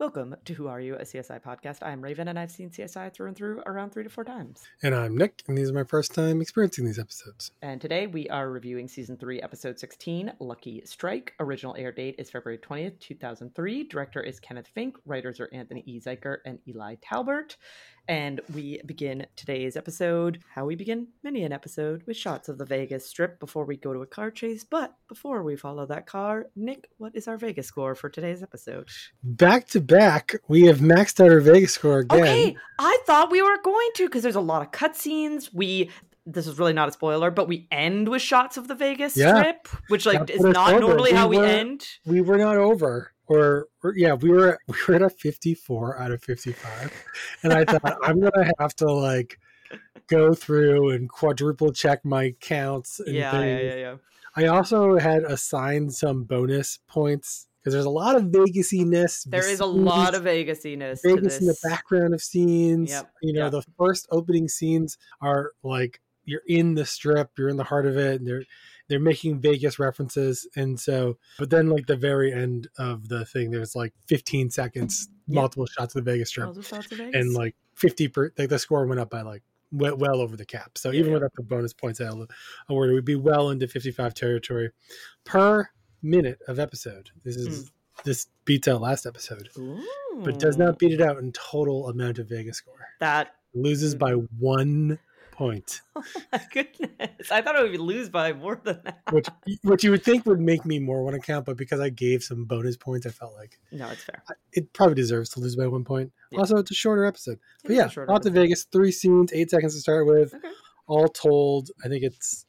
Welcome to Who Are You, a CSI podcast. I'm Raven, and I've seen CSI through and through around 3 to 4 times. And I'm Nick, and these are my first time experiencing these episodes. And today we are reviewing Season 3, Episode 16, Lucky Strike. Original air date is February 20th, 2003. Director is Kenneth Fink. Writers are Anthony E. Zeiker and Eli Talbert. And we begin today's episode, how we begin many an episode, with shots of the Vegas Strip before we go to a car chase. But before we follow that car, Nick, what is our Vegas score for today's episode? Back to back, we have maxed out our Vegas score again. Okay, I thought we were going to, because there's a lot of cutscenes. This is really not a spoiler, but we end with shots of the Vegas Strip, which is not normally how we end. We were not over. We were at a 54 out of 55, and I thought I'm gonna have to go through and quadruple check my counts and things. Yeah. I also had assigned some bonus points because there's a lot of Vegas-iness. There is a lot of Vegas-iness. Vegas in the background of scenes. Yep. The first opening scenes are like you're in the Strip, you're in the heart of it, and they're making Vegas references, and so, but then the very end of the thing, there's 15 seconds, multiple shots of the Vegas Strip, and 50 the score went up by well over the cap. So even without the bonus points awarded, it would be well into 55 territory per minute of episode. This beats out last episode. Ooh. But does not beat it out in total amount of Vegas score. That loses by 1 point. Oh my goodness. I thought it would lose by more than that. Which you would think would make me more want to count, but because I gave some bonus points, I felt like no, it's fair. It probably deserves to lose by 1 point. Yeah. Also, it's a shorter episode. But lots of Vegas, 3 scenes, 8 seconds to start with. Okay. All told, I think it's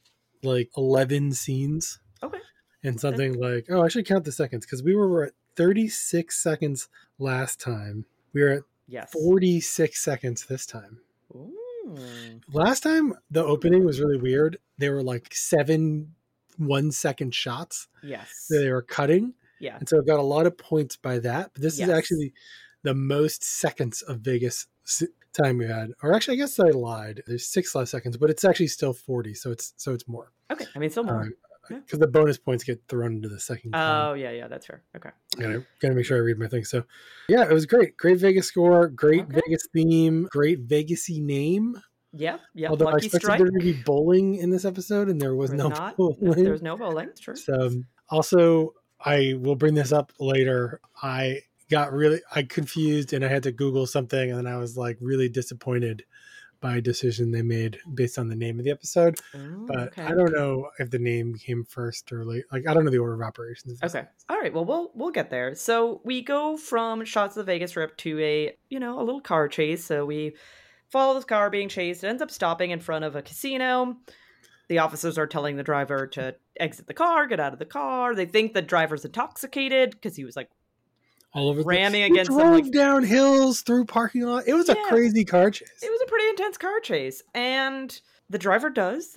11 scenes. Okay. And something I should count the seconds because we were at 36 seconds last time. We were at 46 seconds this time. Ooh. Last time the opening was really weird. They were 7 1-second shots. Yes. That they were cutting. Yeah. And so it got a lot of points by that. But this is actually the most seconds of Vegas time we had. Or actually, I guess I lied. There's 6 less seconds, but it's actually still 40. So it's more. Okay. I mean, still more. Because the bonus points get thrown into the second. Oh, yeah, that's fair. Okay. Gotta make sure I read my thing. So, yeah, it was great. Great Vegas score. Great Vegas theme. Great Vegas-y name. Yeah. Although Lucky I expected Strike. there to be bowling in this episode, and there was no bowling. There was no bowling. It's true. So, also, I will bring this up later. I got confused, and I had to Google something, and then I was really disappointed by a decision they made based on the name of the episode. Ooh, but okay. I don't know if the name came first or late. I don't know the order of operations. Okay. All right. Well, we'll get there. So we go from shots of the Vegas Strip to a little car chase. So we follow this car being chased. It ends up stopping in front of a casino. The officers are telling the driver to exit the car, get out of the car. They think the driver's intoxicated because he was all over ramming against them, drove down hills through parking lot. It was a crazy car chase. It was a pretty intense car chase, and the driver does.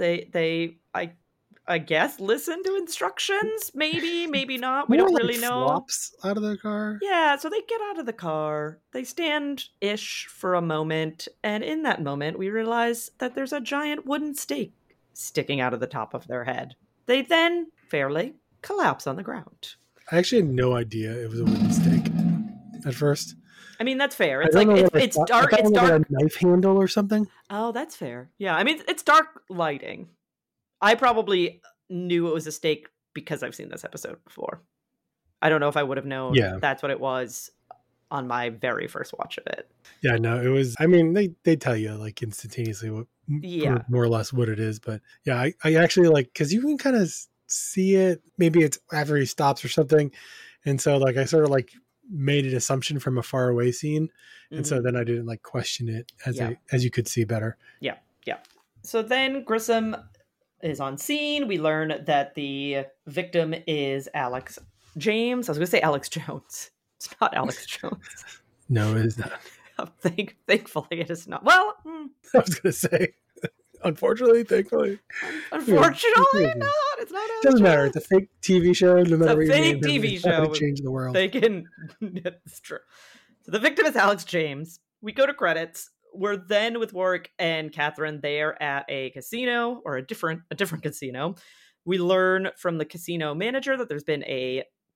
I guess listen to instructions. Maybe not. We don't really know. Flops out of the car. Yeah, so they get out of the car. They stand-ish for a moment, and in that moment, we realize that there's a giant wooden stake sticking out of the top of their head. They then fairly collapse on the ground. I actually had no idea it was a wooden stake at first. I mean, that's fair. It's it's dark. It's dark. A knife handle or something. Oh, that's fair. Yeah, I mean, it's dark lighting. I probably knew it was a stake because I've seen this episode before. I don't know if I would have known that's what it was on my very first watch of it. Yeah, no, it was. I mean, they tell you instantaneously what, more or less what it is, but yeah, I actually because you can kind of see it. Maybe it's after he stops or something, and so I sort of made an assumption from a far away scene, and so then I didn't question it as you could see better. Yeah. So then Grissom is on scene. We learn that the victim is Alex James. I was going to say Alex Jones. It's not Alex Jones. No, it is not. Thankfully, it is not. Well, I was going to say. Unfortunately, thankfully. Unfortunately, not. It's not. It doesn't matter. It's a fake TV show. No matter it's a fake TV show. Change the world. They can. It's true. So the victim is Alex James. We go to credits. We're then with Warwick and Catherine. They're at a casino, or a different casino. We learn from the casino manager that there's been a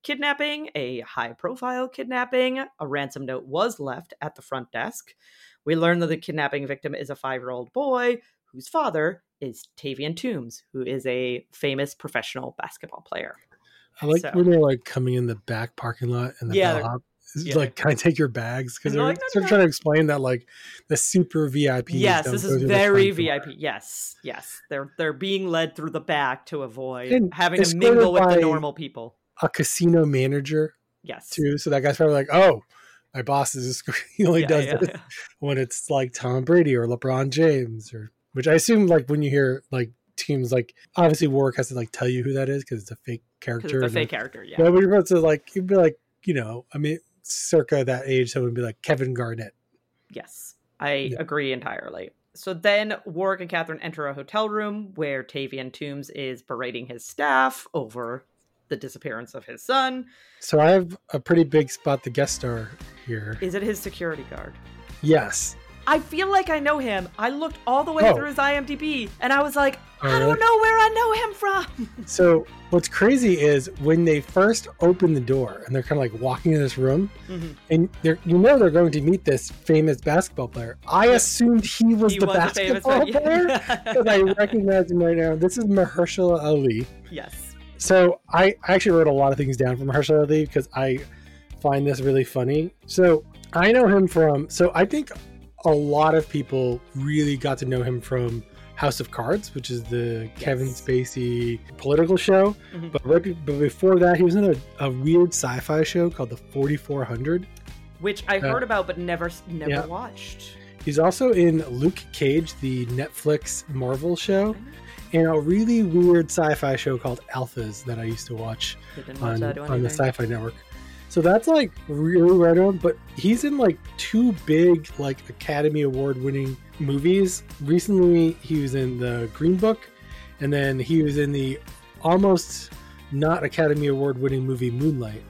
kidnapping, a high-profile kidnapping. A ransom note was left at the front desk. We learn that the kidnapping victim is a 5-year-old boy whose father is Tavian Toombs, who is a famous professional basketball player. I like when they're like coming in the back parking lot and the bellhop is like, "Can I take your bags?" Because they're sort of trying to explain that like the super VIP. Yes, this is very VIP. Yes. They're being led through the back to avoid having to mingle with the normal people. A casino manager. Yes. Too. So that guy's probably like, "Oh, my boss is he only does this when it's like Tom Brady or LeBron James," or which I assume like when you hear like teams like obviously Warwick has to like tell you who that is because it's a fake character. It's a fake character, yeah. But you're about to like you'd be like, you know, I mean, circa that age, someone would be like Kevin Garnett. Yes, I agree entirely. So then Warwick and Catherine enter a hotel room where Tavian Toombs is berating his staff over the disappearance of his son. So I have a pretty big spot, the guest star here. Is it his security guard? Yes. I feel like I know him. I looked all the way through his IMDb and I was like, I don't know where I know him from. So what's crazy is when they first open the door and they're kind of like walking in this room and they're going to meet this famous basketball player. I assumed he was the basketball player because I recognize him right now. This is Mahershala Ali. Yes. So I actually wrote a lot of things down from Mahershala Ali because I find this really funny. So I know him from, I think a lot of people really got to know him from House of Cards, which is the Kevin Spacey political show. But before that, he was in a weird sci-fi show called The 4400, which I heard about but never watched. He's also in Luke Cage, the Netflix Marvel show, and a really weird sci-fi show called Alphas that I used to watch on the Sci-Fi Network. So that's like really random, but he's in like 2 big like Academy Award winning movies. Recently he was in the Green Book, and then he was in the almost not Academy Award winning movie Moonlight,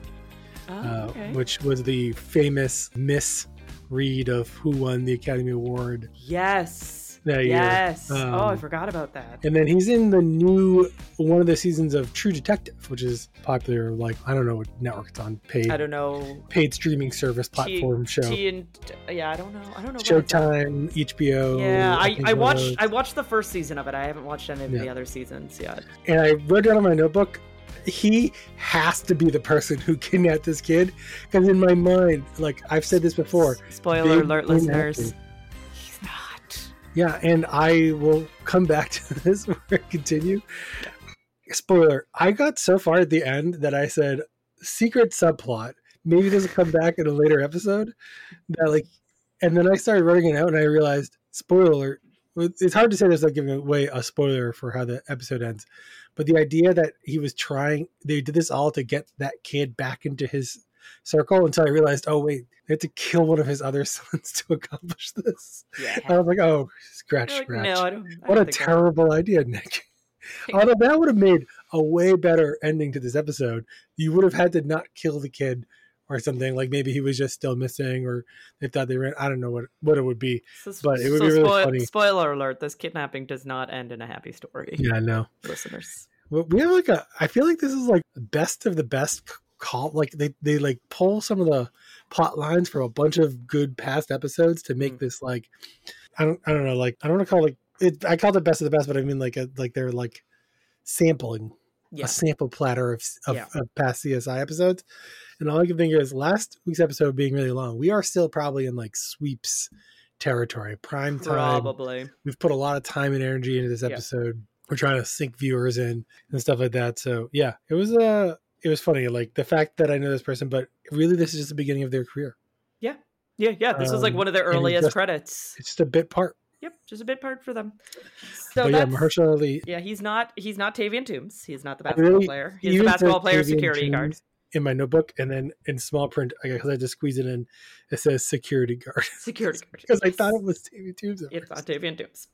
which was the famous misread of who won the Academy Award. Yes. That year. I forgot about that. And then he's in the new one of the seasons of True Detective, which is popular. Like I don't know what network it's on. Paid streaming service platform show. I don't know. Showtime, HBO. Yeah, I watched the first season of it. I haven't watched any of the other seasons yet. And I wrote down in my notebook, he has to be the person who kidnapped this kid, because in my mind, like I've said this before. Spoiler alert, listeners. Yeah, and I will come back to this when I continue. Spoiler, I got so far at the end that I said, secret subplot, maybe this will come back in a later episode. And then I started writing it out and I realized, spoiler alert, it's hard to say this without giving away a spoiler for how the episode ends. But the idea that they did this all to get that kid back into his circle until I realized, oh wait, they had to kill one of his other sons to accomplish this. Yeah. I was like, oh, scratch. No, I don't. What a terrible idea, Nick. Although that would have made a way better ending to this episode. You would have had to not kill the kid or something. Like maybe he was just still missing, or they thought they ran. I don't know what it would be, but it would be really funny. Spoiler alert: this kidnapping does not end in a happy story. Yeah, no, listeners. Well, we have I feel like this is like best of the best. Like they like pull some of the plot lines from a bunch of good past episodes to make this like I don't know, like I don't want to call it. I called it best of the best, but I mean like they're like sampling a sample platter of past CSI episodes. And all I can think is last week's episode being really long. We are still probably in like sweeps territory, prime time. Probably. We've put a lot of time and energy into this episode. We're trying to sink viewers in and stuff like that. So yeah, it was funny, like the fact that I know this person, but really this is just the beginning of their career. Yeah. This was like one of their earliest credits. It's just a bit part. Yep, just a bit part for them. So Mahershala Ali. Yeah, he's not Tavian Toombs. He's not the basketball player. He's the basketball player security guard. In my notebook, and then in small print, because I just squeeze it in, it says security guard. Security guard. Because I thought it was Tavian Toombs. It's not Tavian Toombs.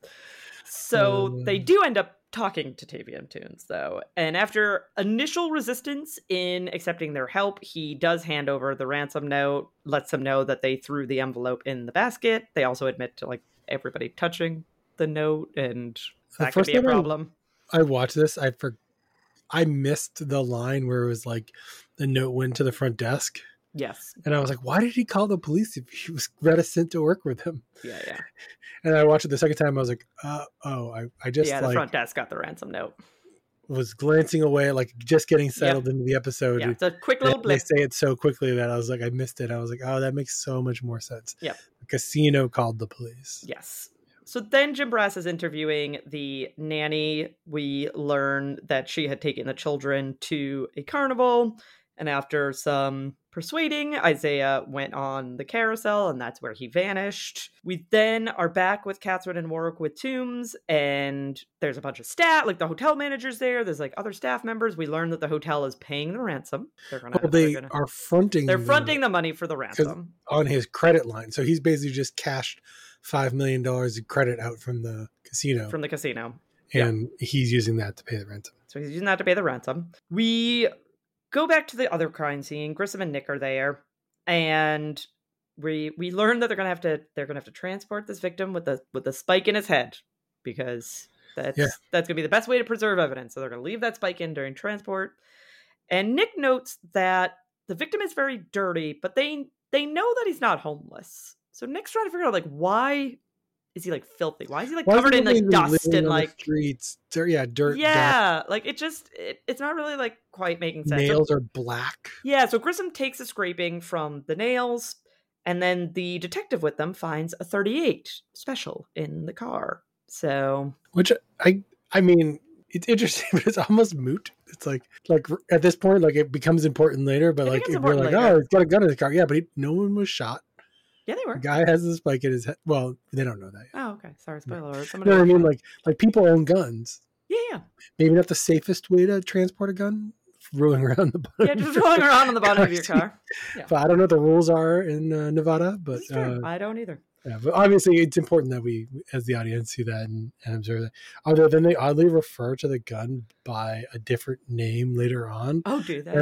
So they do end up talking to Tavian Toombs, though. And after initial resistance in accepting their help, he does hand over the ransom note, lets them know that they threw the envelope in the basket. They also admit to like everybody touching the note, and that could be a problem. I watched this. I missed the line where it was like the note went to the front desk. Yes. And I was like, why did he call the police if he was reticent to work with him? Yeah. And I watched it the second time. I was like, I just the front desk got the ransom note. Was glancing away, like just getting settled into the episode. Yeah, it's a quick little blip. They say it so quickly that I was like, I missed it. I was like, oh, that makes so much more sense. Yeah. The casino called the police. Yes. So then Jim Brass is interviewing the nanny. We learn that she had taken the children to a carnival. And after some persuading, Isaiah went on the carousel, and that's where he vanished. We then are back with Catherine and Warwick with Toombs, and there's a bunch of staff, like the hotel manager's there. There's like other staff members. We learn that the hotel is paying the ransom. They're fronting the money for the ransom on his credit line. So he's basically just cashed $5 million in credit out from the casino. And he's using that to pay the ransom. So he's using that to pay the ransom. We go back to the other crime scene. Grissom and Nick are there, and we learn that they're gonna have to transport this victim with a spike in his head, because that's gonna be the best way to preserve evidence. So they're gonna leave that spike in during transport. And Nick notes that the victim is very dirty, but they know that he's not homeless. So Nick's trying to figure out, like, why is he like filthy? Why is he like covered in like dust and like streets? Dirt. Yeah, like it's not really like quite making sense. Nails are black. Yeah, so Grissom takes a scraping from the nails, and then the detective with them finds a .38 special in the car. So, which I mean, it's interesting, but it's almost moot. It's like at this point, like it becomes important later. But like if you're like, oh, he's got a gun in the car, yeah, but no one was shot. Yeah, they were. The guy has a spike in his head. Well, they don't know that yet. Oh, okay. Sorry, spoiler alert. You know what I mean? Like people own guns. Yeah. Maybe not the safest way to transport a gun. Rolling around the bottom. Yeah, just rolling around on the bottom of your car. Yeah. But I don't know what the rules are in Nevada, but I don't either. Yeah, but obviously it's important that we, as the audience, see that and observe that. Although then they oddly refer to the gun by a different name later on. Oh, do they?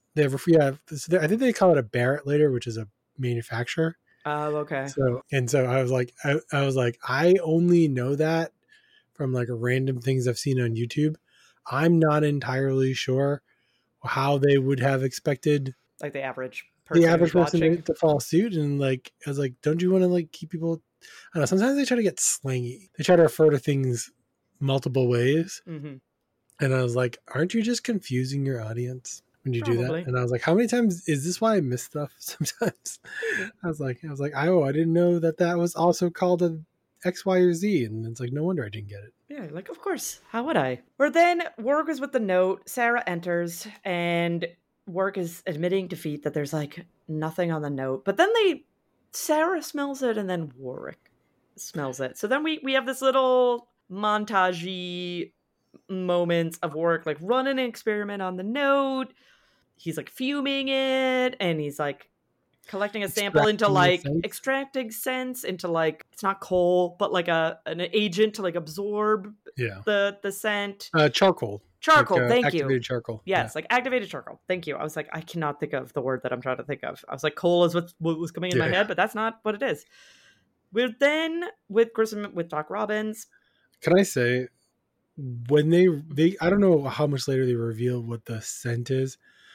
I think they call it a Barrett later, which is a manufacturer. Oh, okay. So I was like, I only know that from like random things I've seen on YouTube. I'm not entirely sure how they would have expected like the average person to follow suit. And like, I was like, don't you want to like keep people? I don't know. Sometimes they try to get slangy. They try to refer to things multiple ways. Mm-hmm. And I was like, aren't you just confusing your audience when you Probably. do that? And I was like, how many times is this why I miss stuff sometimes? I was like, I didn't know that was also called a X, Y, or Z. And it's like, no wonder I didn't get it. Yeah, like, of course. How would I? Or then Warwick is with the note. Sarah enters, and Warwick is admitting defeat that there's like nothing on the note. But then Sarah smells it, and then Warwick smells it. So then we have this little montage-y moments of Warwick like running an experiment on the note. He's like fuming it, and he's like collecting a sample into like extracting sense into like, it's not coal, but like an agent to like absorb the scent. Charcoal. Thank you. Activated charcoal. Yes, like activated charcoal. Thank you. I was like, I cannot think of the word that I'm trying to think of. I was like, coal is what was coming in my head, but that's not what it is. We're then with Grissom with Doc Robbins. Can I say, when they I don't know how much later they reveal what the scent is,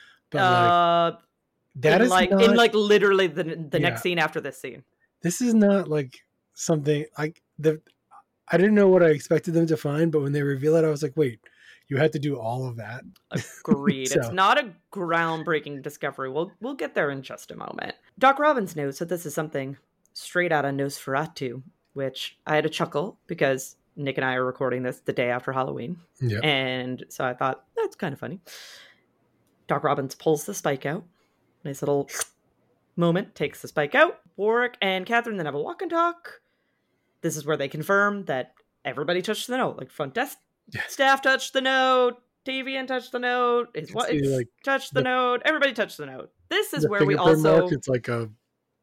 but that is like not, in like literally the next scene after this scene. This is not like something like I didn't know what I expected them to find, but when they reveal it, I was like, wait, you had to do all of that? Agreed. It's not a groundbreaking discovery. We'll get there in just a moment. Doc Robbins knows that this is something straight out of Nosferatu, which I had a chuckle because Nick and I are recording this the day after Halloween. Yeah. And so I thought, that's kind of funny. Doc Robbins pulls the spike out. Nice little moment, takes the spike out. Warwick and Catherine then have a walk and talk. This is where they confirm that everybody touched the note. Like front desk staff touched the note. Davian touched the note. His wife touched the note. Everybody touched the note. This is where we also... Mark, it's like a...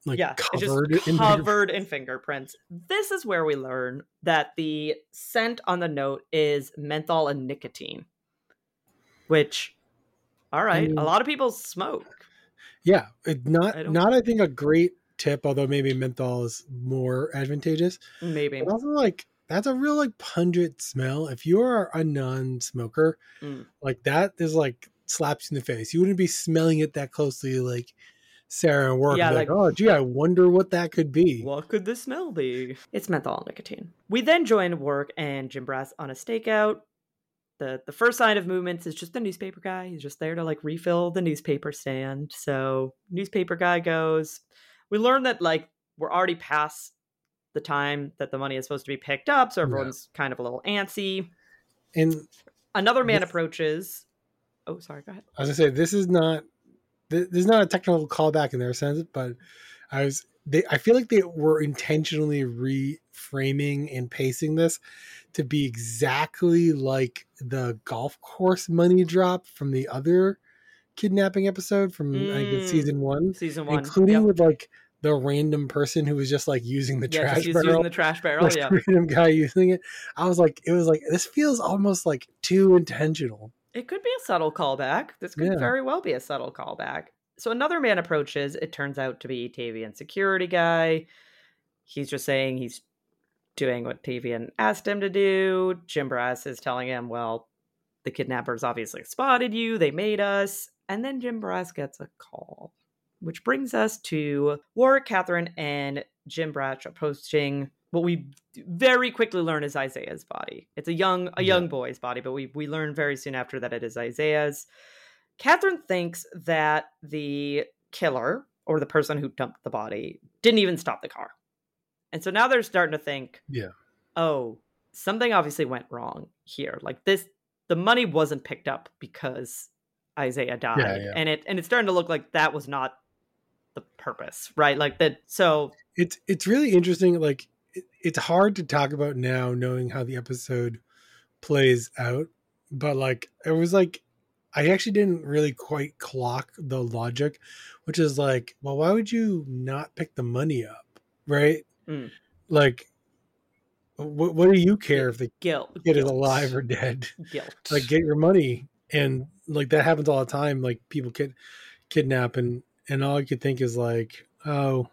covered in fingerprints. This is where we learn that the scent on the note is menthol and nicotine. Which, all right, a lot of people smoke. Yeah, not I think a great tip, although maybe menthol is more advantageous. Maybe. But also like that's a real like pungent smell. If you are a non-smoker, like that is like slaps you in the face. You wouldn't be smelling it that closely like Sarah and Work. Yeah, like, oh, gee, I wonder what that could be. What could the smell be? It's menthol nicotine. We then join Work and Jim Brass on a stakeout. The first sign of movements is just the newspaper guy. He's just there to like refill the newspaper stand. So newspaper guy goes. We learn that like we're already past the time that the money is supposed to be picked up, so everyone's kind of a little antsy. And another man approaches. Oh, sorry, go ahead. I was gonna say there's not a technical callback in their sense, but I feel like they were intentionally reframing and pacing this to be exactly like the golf course money drop from the other kidnapping episode from I think it's season one, including with like the random person who was just like using the trash barrel. Using the trash barrel, yeah. Random guy using it. It was like, this feels almost like too intentional. It could be a subtle callback. This could very well be a subtle callback. So another man approaches. It turns out to be Tavian's security guy. He's just saying he's doing what Tavian asked him to do. Jim Brass is telling him, well, the kidnappers obviously spotted you. They made us. And then Jim Brass gets a call, which brings us to Warwick, Catherine, and Jim Brass approaching what we very quickly learn is Isaiah's body. It's a young boy's body, but we learn very soon after that it is Isaiah's. Catherine thinks that the killer, or the person who dumped the body, didn't even stop the car. And so now they're starting to think, oh, something obviously went wrong here. Like this, the money wasn't picked up because Isaiah died. And it's starting to look like that was not the purpose, right? Like that. So it's really interesting. Like it's hard to talk about now knowing how the episode plays out, but like it was like I actually didn't really quite clock the logic, which is like, well, why would you not pick the money up, right? Like what do you care if the kid is alive or dead? Like get your money. And like that happens all the time. Like people kidnap and all I could think is like, oh,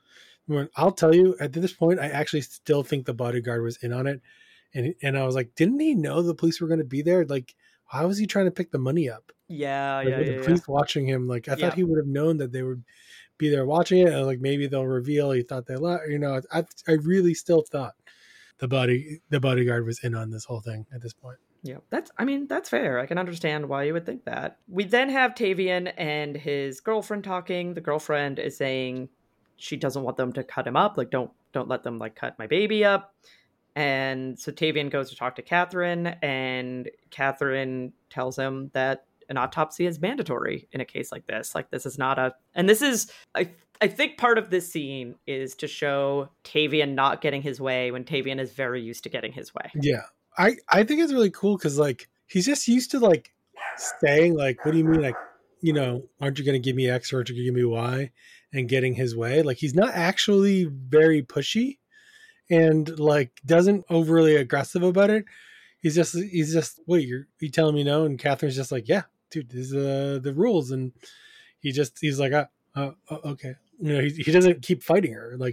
I'll tell you at this point, I actually still think the bodyguard was in on it. And I was like, didn't he know the police were going to be there? Like, how was he trying to pick the money up? The police watching him. Like, I thought he would have known that they would be there watching it. And like, maybe they'll reveal he thought they left. You know, I really still thought the bodyguard was in on this whole thing at this point. Yeah, that's fair. I can understand why you would think that. We then have Tavian and his girlfriend talking. The girlfriend is saying she doesn't want them to cut him up. Like, don't let them like cut my baby up. And so Tavian goes to talk to Catherine, and Catherine tells him that an autopsy is mandatory in a case like this. Like, this is not and this is, I think part of this scene is to show Tavian not getting his way when Tavian is very used to getting his way. Yeah. I think it's really cool because like he's just used to like saying like, what do you mean, like, you know, aren't you going to give me X or aren't you going to give me Y, and getting his way. Like he's not actually very pushy and like doesn't overly aggressive about it. He's just wait, you telling me no? And Catherine's just like, yeah, dude, these are the rules. And he's like, okay, you know, he doesn't keep fighting her. Like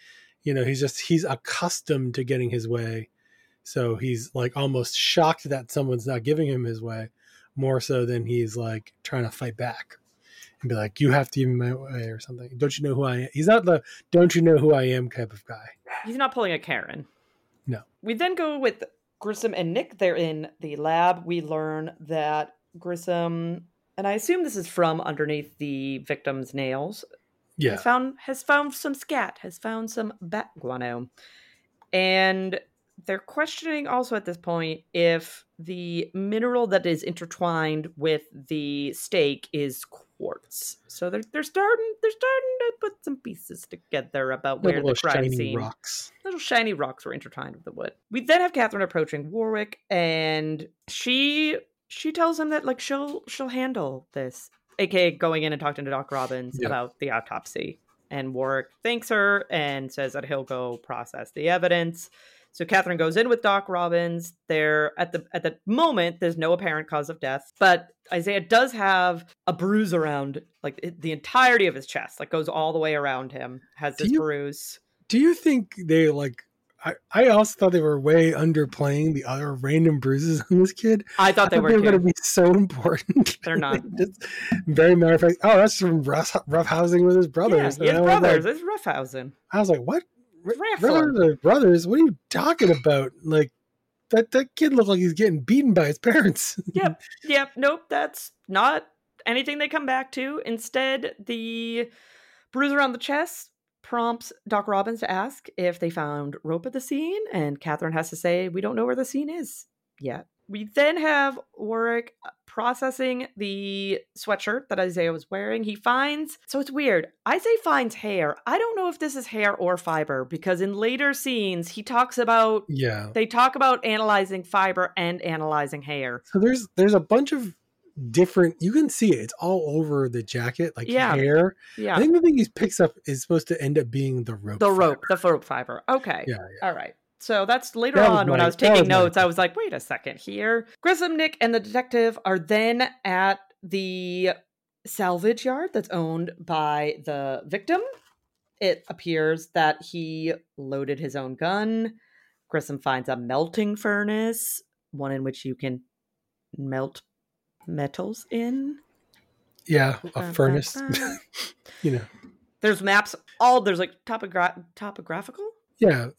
he's accustomed to getting his way. So he's like almost shocked that someone's not giving him his way, more so than he's like trying to fight back and be like, you have to give me my way or something. Don't you know who I am? He's not the don't you know who I am type of guy. He's not pulling a Karen. No. We then go with Grissom and Nick. They're in the lab. We learn that Grissom, and I assume this is from underneath the victim's nails, has found some scat, has found some bat guano. And they're questioning also at this point if the mineral that is intertwined with the stake is quartz. So they're starting to put some pieces together about where the crime scene. Little shiny rocks were intertwined with the wood. We then have Catherine approaching Warwick, and she tells him that like she'll handle this, aka going in and talking to Doc Robbins about the autopsy. And Warwick thanks her and says that he'll go process the evidence. So Catherine goes in with Doc Robbins. There at the moment, there's no apparent cause of death, but Isaiah does have a bruise around like the entirety of his chest, like goes all the way around him. Has this bruise. Do you think they like I also thought they were way underplaying the other random bruises on this kid. I thought they were going to too. be so important. They're not. Just very matter of fact. Oh, that's from roughhousing with his brothers. Yeah, he has And I was brothers. like- It's roughhousing. I was like, what? Raffling. Brothers? What are you talking about? Like that kid looked like he's getting beaten by his parents. Yep. Nope. That's not anything they come back to. Instead, the bruise around the chest prompts Doc Robbins to ask if they found rope at the scene, and Catherine has to say, we don't know where the scene is yet. We then have Warwick processing the sweatshirt that Isaiah was wearing. He finds, so it's weird. Isaiah finds hair. I don't know if this is hair or fiber, because in later scenes, he talks about, they talk about analyzing fiber and analyzing hair. So there's a bunch of different, you can see it. It's all over the jacket, like hair. Yeah. I think the thing he picks up is supposed to end up being the rope. The rope fiber. Okay. Yeah. All right. So that's later on when I was taking notes, I was like, wait a second here. Grissom, Nick, and the detective are then at the salvage yard that's owned by the victim. It appears that he loaded his own gun. Grissom finds a melting furnace, one in which you can melt metals in. Yeah, a furnace. You know. There's maps, there's like topographical? Yeah,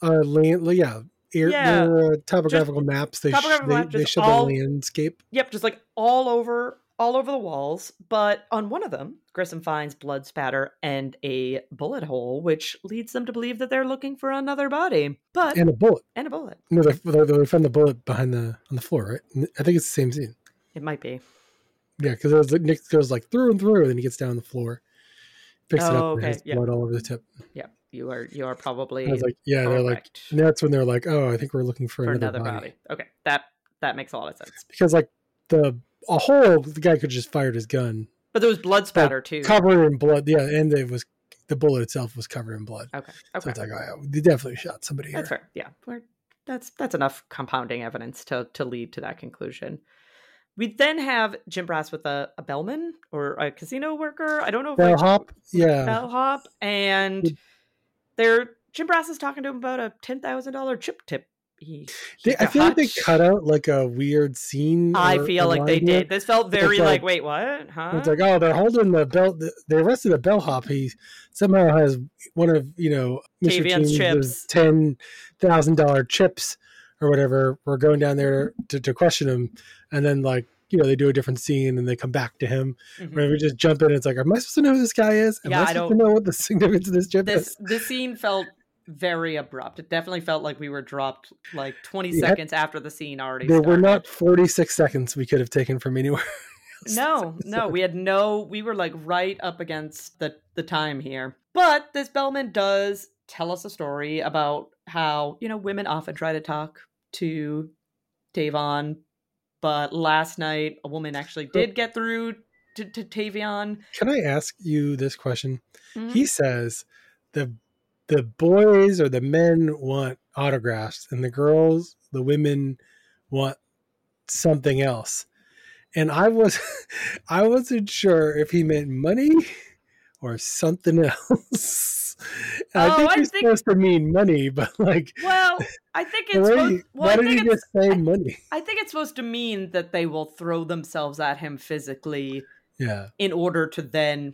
topographical maps. They show the landscape. Yep, just like all over the walls. But on one of them, Grissom finds blood spatter and a bullet hole, which leads them to believe that they're looking for another body. And a bullet. No, they found the bullet on the floor, right? I think it's the same scene. It might be. Yeah, because Nick goes like through and through, and then he gets down on the floor, picks it up, and has blood all over the tip. Yeah. You are probably. I was like, yeah, correct. They're like, that's when they're like, oh, I think we're looking for another body. Okay, that makes a lot of sense. Because like the guy could just fired his gun, but there was blood spatter too, covered in blood. Yeah, and it was the bullet itself was covered in blood. Okay. So it's like, oh, they definitely shot somebody. That's fair. Yeah, that's enough compounding evidence to lead to that conclusion. We then have Jim Brass with a bellman or a casino worker. I don't know. Bellhop. Yeah. Bellhop. And Jim Brass is talking to him about a $10,000 chip tip. I feel like they cut out like a weird scene. I feel like they did. This felt very like, wait, what? Huh? It's like, oh, they're holding the belt. They arrested a bellhop. He somehow has one of, Mr. Tavian's chips. $10,000 chips or whatever. We're going down there to question him. And then they do a different scene and they come back to him. Mm-hmm. Where we just jump in. It's like, am I supposed to know who this guy is? Am I supposed to know what the significance of this chip is? This scene felt very abrupt. It definitely felt like we were dropped like 20 seconds after the scene already started. There were not 46 seconds we could have taken from anywhere. No, we were like right up against the time here. But this bellman does tell us a story about how, women often try to talk to Tavon. But last night, a woman actually did get through to Tavion. Can I ask you this question? Mm-hmm. He says the boys or the men want autographs, and the women want something else. And I wasn't sure if he meant money or something else. I think he's supposed to mean money, but I think it's why did he just say money? I think it's supposed to mean that they will throw themselves at him physically, in order to then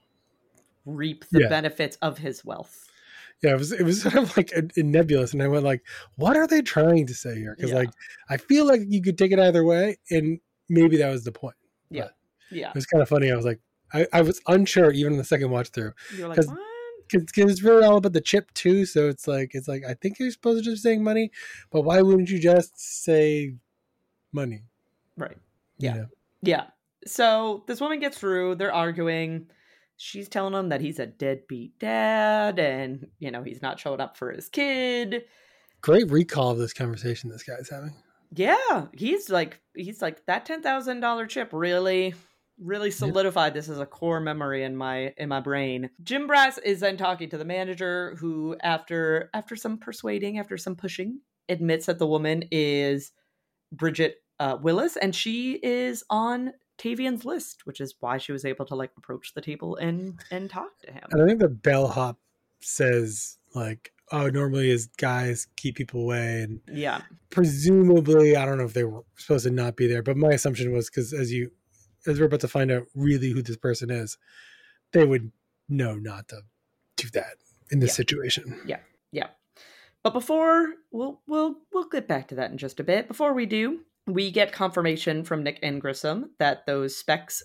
reap the benefits of his wealth. Yeah, it was sort of like a nebulous, and I went like, what are they trying to say here? Because I feel like you could take it either way, and maybe that was the point. Yeah, it was kind of funny. I was like, I was unsure even in the second watch through. You're like, what? Because it's really all about the chip too, so it's like I think you're supposed to just saying money, but why wouldn't you just say money? Right. Yeah. Yeah. So this woman gets through. They're arguing. She's telling him that he's a deadbeat dad, and he's not showing up for his kid. Great recall of this conversation this guy's having. Yeah, he's like that $10,000 chip really solidified this as a core memory in my brain. Jim Brass is then talking to the manager, who after some persuading, after some pushing, admits that the woman is Bridget Willis, and she is on Tavion's list, which is why she was able to approach the table and talk to him. And I think the bellhop says oh, normally as guys keep people away, and Yeah. presumably, I don't know if they were supposed to not be there, but my assumption was because as we're about to find out really who this person is, they would know not to do that in this situation. Yeah. But before we'll get back to that in just a bit. Before we do, we get confirmation from Nick and Grissom that those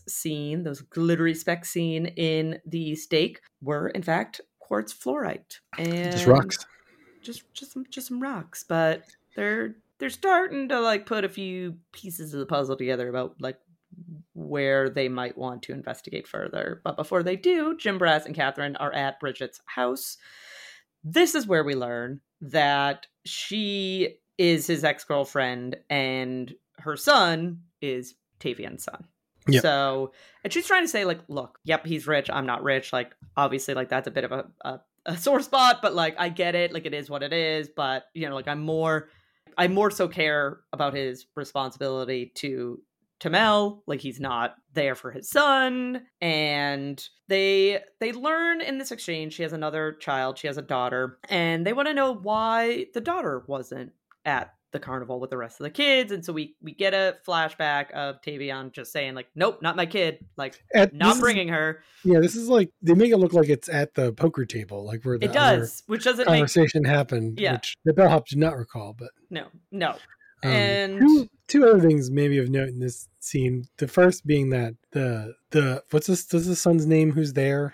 glittery specks seen in the stake were in fact quartz fluorite and Just rocks. Just some rocks, but they're starting to like put a few pieces of the puzzle together about like where they might want to investigate further. But before they do, Jim Brass and Catherine are at Bridget's house. This is where we learn that she is his ex-girlfriend and her son is Tavion's son. Yep. So, and she's trying to say like, look, yep, he's rich. I'm not rich. Like, obviously, like that's a bit of a sore spot, but like, I get it. Like, it is what it is. But, you know, like I more so care about his responsibility to Mel, like he's not there for his son. And they learn in this exchange she has another child, she has a daughter, and they want to know why the daughter wasn't at the carnival with the rest of the kids. And so we get a flashback of Tavion just saying like, nope, not my kid, like not bringing her. Yeah, this is like they make it look like it's at the poker table, like where the it does, which doesn't conversation happened, which the bellhop did not recall. But no. And two other things maybe of note in this scene. The first being that the what's the son's name who's there?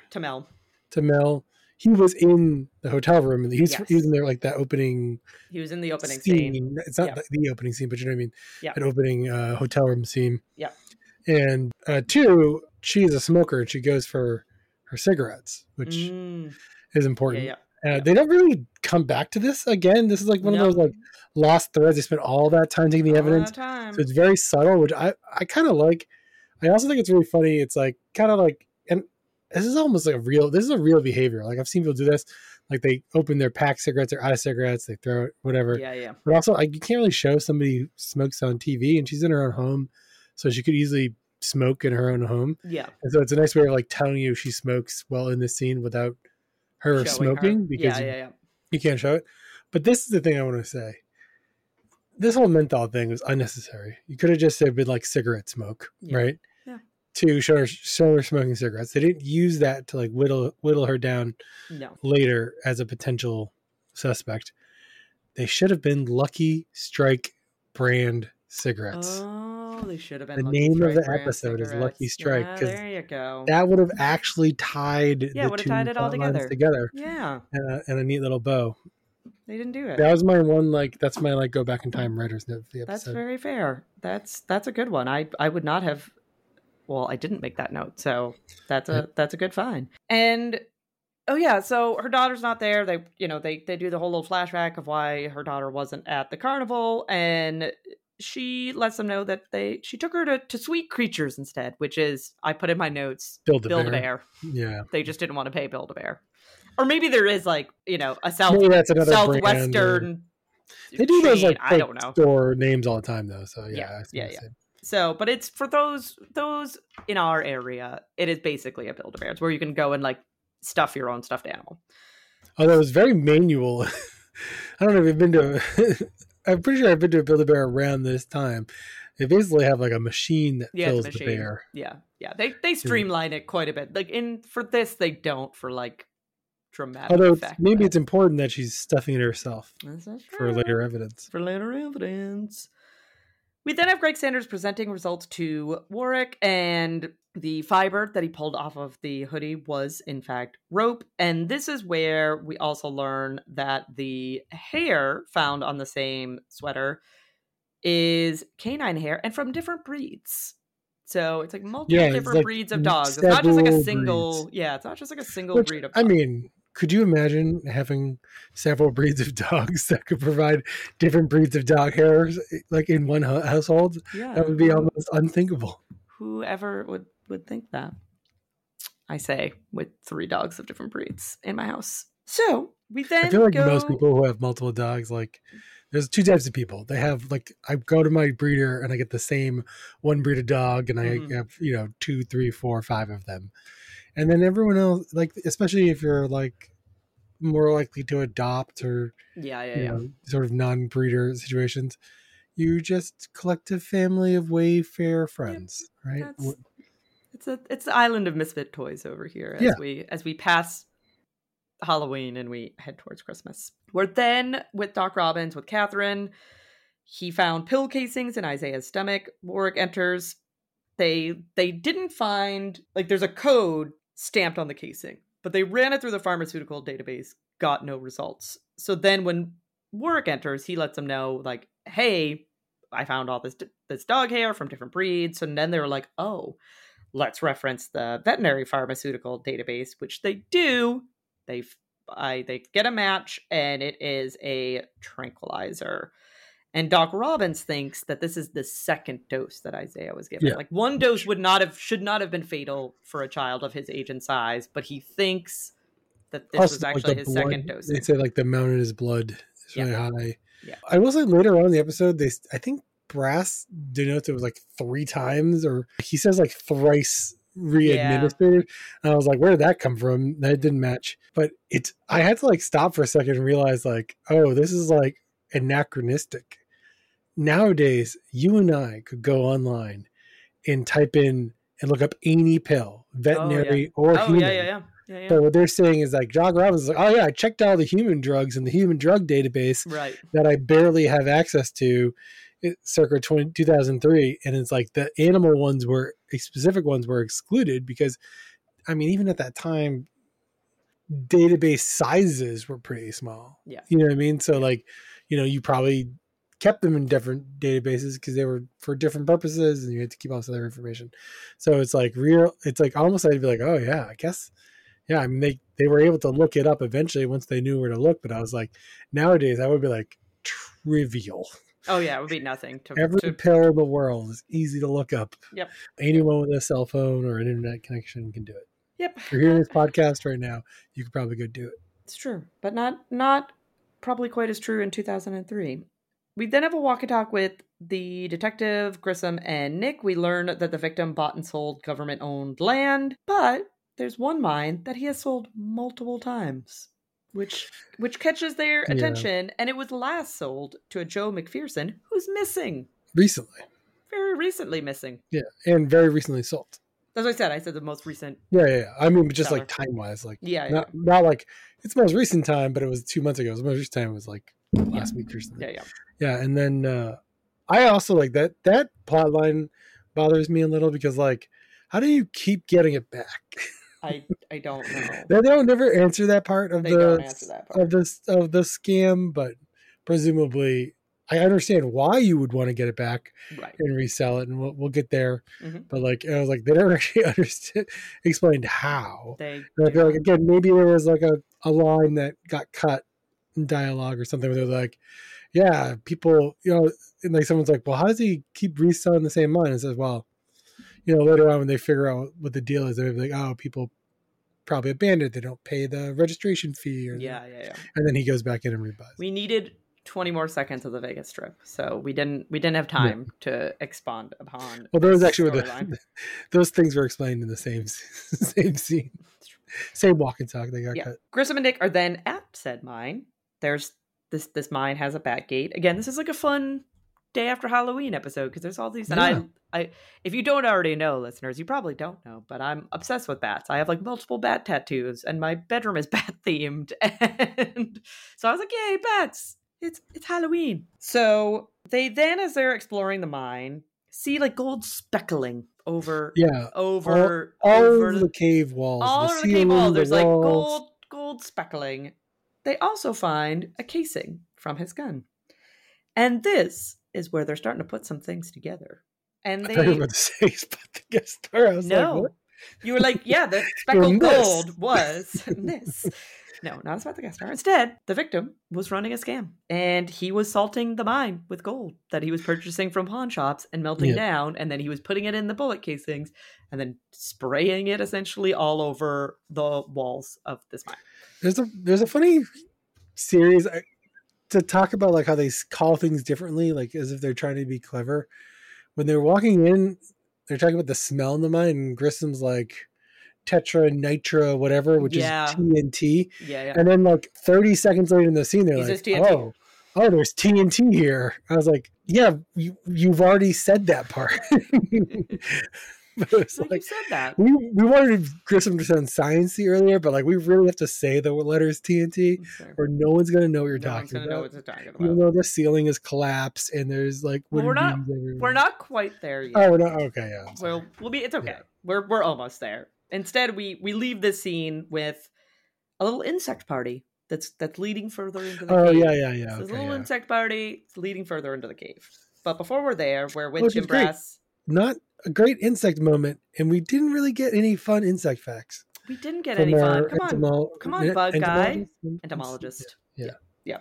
Tamel. He was in the hotel room, and he was in there like that opening. He was in the opening scene. It's not the opening scene, but you know what I mean. Yeah. An opening hotel room scene. Yeah. And two, she's a smoker and she goes for her cigarettes, which is important. Yeah. They don't really come back to this again. This is like one of those like lost threads. They spent all that time taking the evidence, so it's very subtle, which I kind of like. I also think it's really funny. It's like kind of like, and this is almost like this is a real behavior. Like I've seen people do this. Like they open their packed cigarettes, they're out of cigarettes, they throw it, whatever. Yeah. But also, like you can't really show somebody who smokes on TV, and she's in her own home, so she could easily smoke in her own home. Yeah. And so it's a nice way of like telling you she smokes while in the scene without her smoking because you can't show it. But this is the thing I want to say. This whole menthol thing was unnecessary. You could have just said with like cigarette smoke, right? Yeah. To show her smoking cigarettes. They didn't use that to like whittle her down later as a potential suspect. They should have been Lucky Strike brand cigarettes. Oh, they should have been. The Lucky name Strike of the episode is Lucky Strike. There you go. That would have actually tied the two tied it all together. Yeah. And a neat little bow. They didn't do it. That was my one, like, that's my, like, go back in time writer's note for the episode. That's very fair. That's a good one. I would not have, well, I didn't make that note, so that's a good find. And, oh yeah, so her daughter's not there. They do the whole little flashback of why her daughter wasn't at the carnival, and she lets them know that she took her to Sweet Creatures instead, which is, I put in my notes, Build-A-Bear. Yeah. They just didn't want to pay Build-A-Bear. Or maybe there is like, a southwestern. They do those like I don't know store names all the time though. So yeah. So, but it's for those in our area. It is basically a Build-A-Bear. It's where you can go and like stuff your own stuffed animal. Oh, that was very manual. I don't know if you've been to. I'm pretty sure I've been to a Build-A-Bear around this time. They basically have like a machine that fills the bear. Yeah. They streamline it quite a bit. Like for this, they don't for like. Dramatic Although effect, maybe it's important that she's stuffing it herself for later evidence. We then have Greg Sanders presenting results to Warwick, and the fiber that he pulled off of the hoodie was in fact rope. And this is where we also learn that the hair found on the same sweater is canine hair and from different breeds. So it's like multiple different breeds of dogs. It's not just like a single. Breeds. Yeah, it's not just like a single breed of dogs. I mean, could you imagine having several breeds of dogs that could provide different breeds of dog hairs like in one household? Yeah, that would be almost unthinkable. Whoever would think that? I say with 3 dogs of different breeds in my house. So we then I feel like most people who have multiple dogs, like there's 2 types of people. They have like, I go to my breeder and I get the same one breed of dog and I have, 2, 3, 4, 5 of them. And then everyone else, like, especially if you're like more likely to adopt or sort of non-breeder situations. You just collect a family of Wayfair friends, right? It's the island of misfit toys over here as we pass Halloween and we head towards Christmas. We're then with Doc Robbins with Catherine. He found pill casings in Isaiah's stomach. Warwick enters. They didn't find, like, there's a code stamped on the casing, but they ran it through the pharmaceutical database, got no results. So then when Warwick enters, he lets them know, like, hey, I found all this dog hair from different breeds. And then they were like, oh, let's reference the veterinary pharmaceutical database, which they do. They get a match, and it is a tranquilizer. And Doc Robbins thinks that this is the second dose that Isaiah was given. Yeah. Like, one dose should not have been fatal for a child of his age and size, but he thinks that this was actually his second dose. They say, like, the amount in his blood is really high. Yeah. I will say later on in the episode, I think Brass denotes it was like 3 times, or he says like thrice re-administered. And I was like, where did that come from? That didn't match. But I had to like stop for a second and realize, like, oh, this is like anachronistic. Nowadays, you and I could go online and type in and look up any pill, veterinary or human. Yeah. So what they're saying is, like, Doc Robbins is like, oh yeah, I checked all the human drugs in the human drug database that I barely have access to circa 2003. And it's like the animal ones specific ones were excluded because, I mean, even at that time, database sizes were pretty small. Yeah. You know what I mean? So like, you probably kept them in different databases because they were for different purposes and you had to keep all this other information. So it's like almost I'd be like, oh yeah, I guess. Yeah. I mean, they were able to look it up eventually once they knew where to look, but I was like, nowadays I would be like trivial. Oh yeah. It would be nothing. Every pill in the world is easy to look up. Yep. Anyone with a cell phone or an internet connection can do it. Yep. If you're hearing this podcast right now, you could probably go do it. It's true, but not probably quite as true in 2003. We then have a walk and talk with the detective, Grissom, and Nick. We learn that the victim bought and sold government-owned land, but there's one mine that he has sold multiple times, which catches their attention, and it was last sold to a Joe McPherson who's missing. Recently. Very recently missing. Yeah, and very recently sold. That's what I said. I said the most recent. Yeah. I mean, just like time-wise. Like, not like it's the most recent time, but it was 2 months ago. The most recent time was like last week or something. Yeah. And then I also like that plot line bothers me a little because, like, how do you keep getting it back? I don't know. They don't never answer that part of the scam, but presumably I understand why you would want to get it back and resell it, and we'll get there. Mm-hmm. But like, I was like, they never actually explained how. I feel like, again, maybe there was like a line that got cut in dialogue or something where they're like, yeah, people, and like someone's like, well, how does he keep reselling the same mine? And says, well, later on when they figure out what the deal is, they're like, oh, people probably abandoned it. They don't pay the registration fee. And then he goes back in and rebuys. We needed 20 more seconds of the Vegas Strip, so we didn't have time to expand upon. Well, those actually were those things were explained in the same scene, same walk and talk. They got cut. Grissom and Nick are then at said mine. There's this mine has a bat gate. Again, this is like a fun day after Halloween episode because there's all these. And I if you don't already know, listeners, you probably don't know, but I'm obsessed with bats. I have like multiple bat tattoos, and my bedroom is bat themed, and so I was like, yay, bats! It's Halloween. So they then, as they're exploring the mine, see like gold speckling over all the cave walls. All over the cave walls. There's like gold speckling. They also find a casing from his gun. And this is where they're starting to put some things together. And they... I was about to say, spot the guest star. I was like, what? You were like, yeah, the speckled gold was this. No, not about the guest star. Instead, the victim was running a scam. And he was salting the mine with gold that he was purchasing from pawn shops and melting down. And then he was putting it in the bullet casings and then spraying it essentially all over the walls of this mine. There's a funny series to talk about like how they call things differently, like as if they're trying to be clever. When they're walking in, they're talking about the smell in the mine, and Grissom's like, tetra nitra whatever, which is TNT. Yeah. And then like 30 seconds later in the scene, they're He like, says TNT. oh, there's TNT here. I was like, yeah, you've already said that part. But it was like you said that. We wanted Grissom to sound sciencey earlier, but like we really have to say the letters TNT, or no one's gonna know what you're talking about. Know what you're talking about. Even though the ceiling is collapsed and there's like we're not quite there yet. Oh, we're not. Okay, yeah. Well, it's okay. Yeah. We're almost there. Instead, we leave this scene with a little insect party that's leading further into the cave. Yeah. So there's a little insect party leading further into the cave. But before we're there, we're with Jim Brass. Not a great insect moment, and we didn't really get any fun insect facts. We didn't get any fun. Come on, bug guy. Entomologist. Yeah.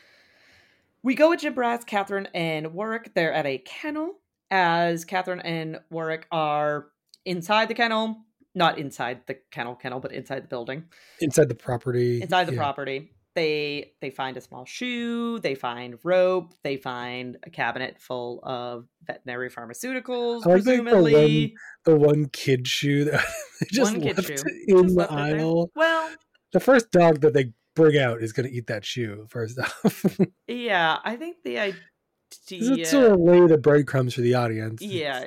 We go with Jim Brass, Catherine, and Warwick. They're at a kennel, as Catherine and Warwick are inside the kennel. Not inside the kennel, but inside the building. Inside the property. Property. They find a small shoe, they find rope, they find a cabinet full of veterinary pharmaceuticals, presumably. The one kid shoe that they just left in the aisle. Well, the first dog that they bring out is going to eat that shoe first off. Yeah, I think the idea... It's sort of lay the breadcrumbs for the audience. Yeah.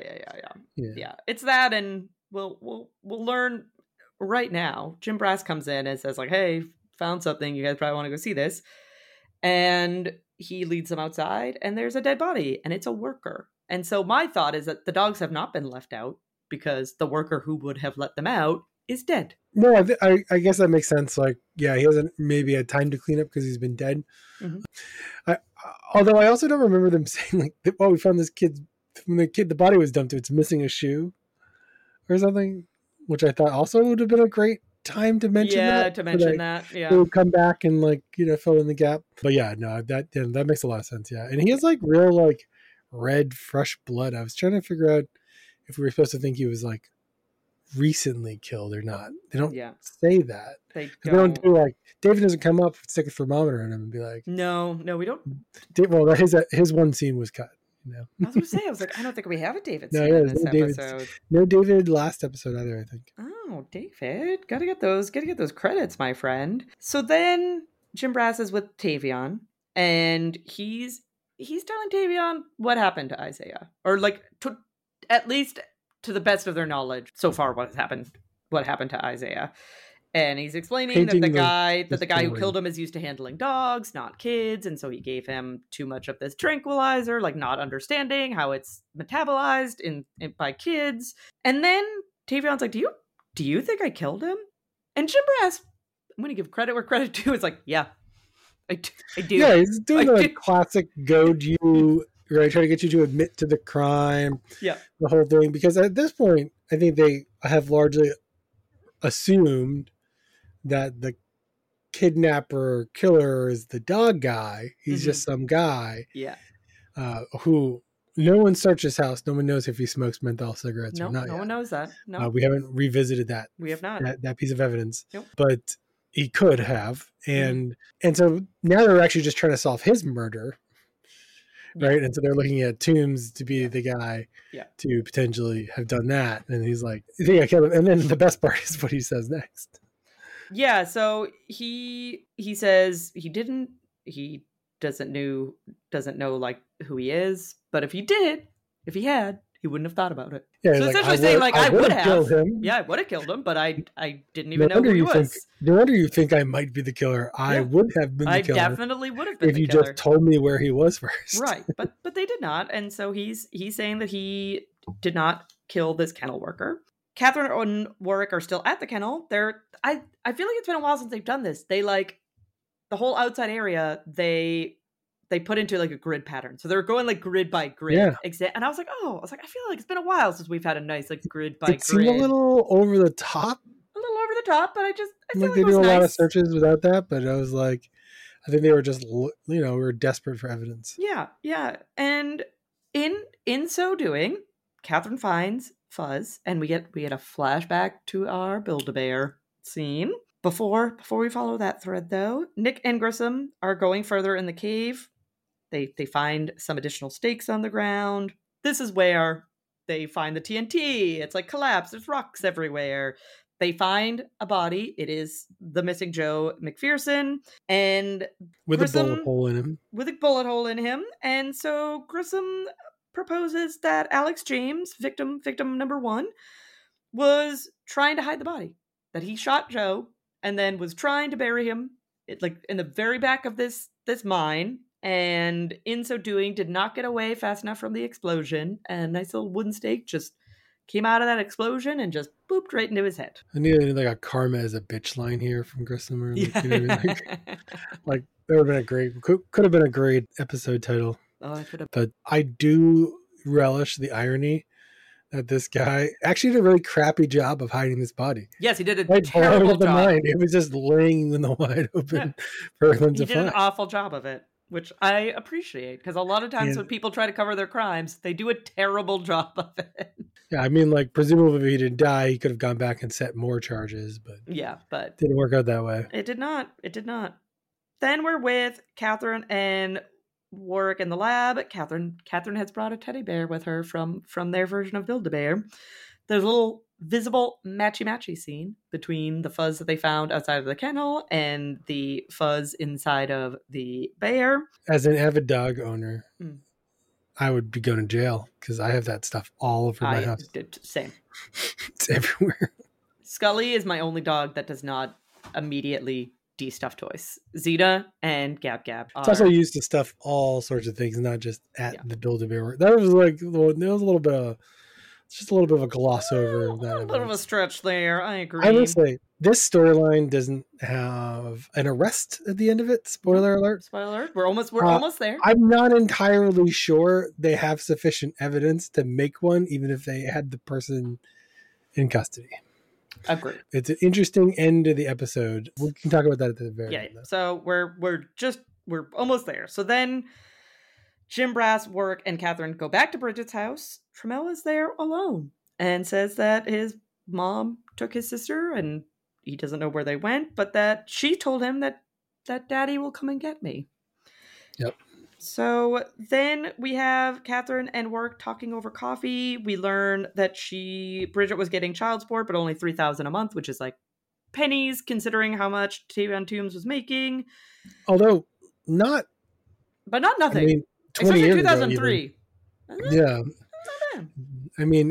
It's that, and we'll learn right now. Jim Brass comes in and says like, hey, found something, you guys probably want to go see this. And he leads them outside, and there's a dead body, and it's a worker. And so my thought is that the dogs have not been left out because the worker who would have let them out is dead. No, I guess that makes sense. Like, yeah, he hasn't maybe had time to clean up because he's been dead. Mm-hmm. Although I also don't remember them saying like, "Oh, we found this kid." When the body was dumped, it's missing a shoe or something, which I thought also would have been a great time to mention that. Yeah, they would come back and like, fill in the gap. But yeah, no, that makes a lot of sense. Yeah, and he has like real like red fresh blood. I was trying to figure out if we were supposed to think he was like recently killed or not. They don't say that. They don't do like, David doesn't come up, stick a thermometer in him and be like, no, we don't. Well, his one scene was cut. I was going to say, I don't think we have a David scene in this episode. No David last episode either, I think. Oh, David. Gotta get those credits, my friend. So then Jim Brass is with Tavion, and he's telling Tavion what happened to Isaiah. Or like, at least to the best of their knowledge so far, what happened to Isaiah. And he's explaining that the guy who killed him is used to handling dogs, not kids, and so he gave him too much of this tranquilizer, like not understanding how it's metabolized by kids. And then Tavion's like, "Do you think I killed him?" And Jim Brass, I'm going to give credit where credit due, is like, "Yeah, I do." Yeah, he's doing the classic goad you, right? Try to get you to admit to the crime. Yeah, the whole thing, because at this point, I think they have largely assumed that the kidnapper killer is the dog guy. He's just some guy. Yeah. Who no one searched his house. No one knows if he smokes menthol cigarettes or not. No one knows that. No. We haven't revisited that. We have not. That piece of evidence. Nope. But he could have. And so now they're actually just trying to solve his murder. Right. And so they're looking at Toombs to be the guy to potentially have done that. And he's like, I think I killed him. And then the best part is what he says next. Yeah, so he says he doesn't know like who he is, but if he had, he wouldn't have thought about it. Yeah, so essentially saying like I would have killed him. Yeah, I would have killed him, but I didn't even know who he was. No wonder you think I might be the killer. I would have been the killer. I definitely would have been if you just told me where he was first. Right, but they did not, and so he's saying that he did not kill this kennel worker. Catherine and Warwick are still at the kennel. I feel like it's been a while since they've done this. They like the whole outside area. They put into like a grid pattern, so they're going like grid by grid. Yeah. And I was like, I feel like it's been a while since we've had a nice like grid by grid. It seemed a little over the top. But I feel like they it was do a nice. lot of searches without that. But I was like, I think they were just we were desperate for evidence. Yeah. And in so doing, Catherine finds Fuzz, and we get a flashback to our Build-A-Bear scene. Before we follow that thread, though, Nick and Grissom are going further in the cave. They find some additional stakes on the ground. This is where they find the TNT. It's like collapsed. There's rocks everywhere. they find a body. It is the missing Joe McPherson, and with Grissom, a bullet hole in him. With a bullet hole in him. And so Grissom proposes that Alex James, victim number 1, was trying to hide the body. That he shot Joe and then was trying to bury him like in the very back of this mine. And in so doing, did not get away fast enough from the explosion. And a nice little wooden stake just came out of that explosion and just booped right into his head. I need like a karma as a bitch line here from Grissom. Or like, you know what I mean? Like that would have been a great, could have been a great episode title. Oh, I could have. But I do relish the irony that this guy actually did a really crappy job of hiding this body. Yes, he did a terrible job. It was just laying in the wide open for them to find. He did an awful job of it, which I appreciate, because a lot of times when people try to cover their crimes, they do a terrible job of it. Yeah, I mean, like, presumably if he didn't die, he could have gone back and set more charges, but but didn't work out that way. It did not. Then we're with Catherine and Warwick in the lab. Catherine has brought a teddy bear with her from their version of Build-A-Bear. There's a little visible matchy scene between the fuzz that they found outside of the kennel and the fuzz inside of the bear. As an avid dog owner, I would be going to jail because I have that stuff all over my house. Same. It's everywhere. Scully is my only dog that does not immediately de-stuff toys. Zeta and Gab It's also used to stuff all sorts of things, not just at the Build-A-Bear. That was like, there was a little bit of, just a little bit of a gloss over a little bit of a stretch there. I agree. I will say this storyline doesn't have an arrest at the end of it. Spoiler alert. We're almost there. I'm not entirely sure they have sufficient evidence to make one, even if they had the person in custody. Agreed. It's an interesting end to the episode. We can talk about that at the very end. Yeah. So we're almost there. So then Jim Brass, Warwick, and Catherine go back to Bridget's house. Trammell is there alone and says that his mom took his sister and he doesn't know where they went, but that she told him that daddy will come and get me. Yep. So then we have Catherine and Warwick talking over coffee. We learn that Bridget was getting child support, but only $3,000 a month, which is like pennies considering how much Tavion Toombs was making. Although not nothing. I mean, 20 especially years 2003. Ago, yeah. I mean,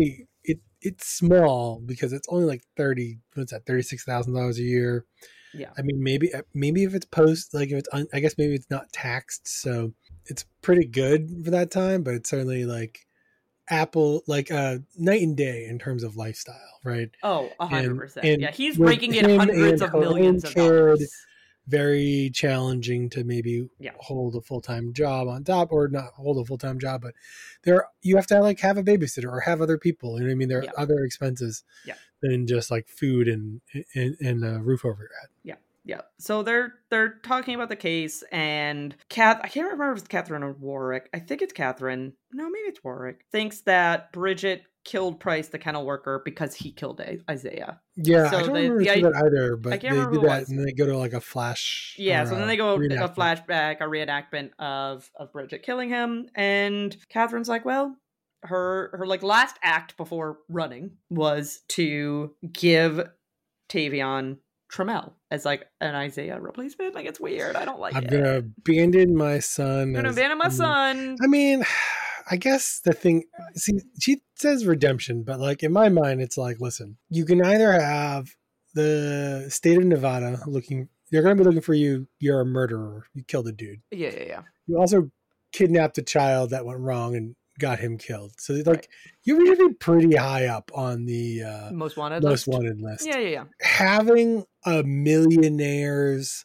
it's small because it's only like $36,000 a year. Yeah. I mean, maybe if it's post, like if it's, I guess maybe it's not taxed, so it's pretty good for that time. But it's certainly like Apple, like night and day in terms of lifestyle, right? Oh, 100%. Yeah, he's raking in hundreds of millions of dollars. Very challenging to maybe hold a full-time job on top, or not hold a full-time job, but you have to like have a babysitter or have other people. You know what I mean? There are other expenses than just like food and a roof over your head. Yeah. So they're talking about the case, and I can't remember if it's Catherine or Warwick. I think it's Catherine. No, maybe it's Warwick. Thinks that Bridget killed Price, the kennel worker, because he killed Isaiah. Yeah, so I don't remember that either, but they did that, and then they go to like a flash. Yeah, so then they go a flashback, a reenactment of Bridget killing him, and Catherine's like, well, her like last act before running was to give Tavion Trammell as like an Isaiah replacement. Like, it's weird. I don't like it. I'm gonna abandon my son. I mean, I guess the thing, see, she says redemption, but like in my mind, it's like, listen, you can either have the state of Nevada they're going to be looking for you. You're a murderer. You killed a dude. Yeah. You also kidnapped a child that went wrong and got him killed. So like, you're going to be pretty high up on the most wanted list. Yeah. Having a millionaire's